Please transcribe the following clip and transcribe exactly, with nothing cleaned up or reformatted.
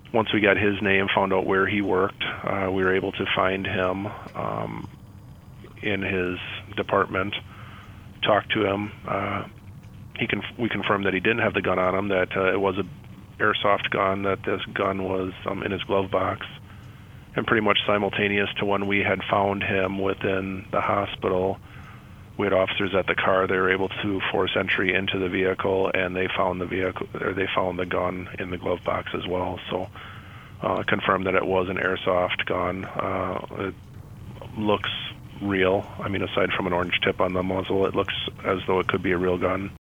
once we got his name, found out where he worked, uh, we were able to find him um, in his department, talk to him. Uh, he conf- we confirmed that he didn't have the gun on him, that uh, it was a airsoft gun, that this gun was um, in his glove box. And pretty much simultaneous to when we had found him within the hospital, we had officers at the car. They were able to force entry into the vehicle, and they found the vehicle, or they found the gun in the glove box as well. So, uh, confirmed that it was an airsoft gun. Uh, it looks real. I mean, aside from an orange tip on the muzzle, it looks as though it could be a real gun.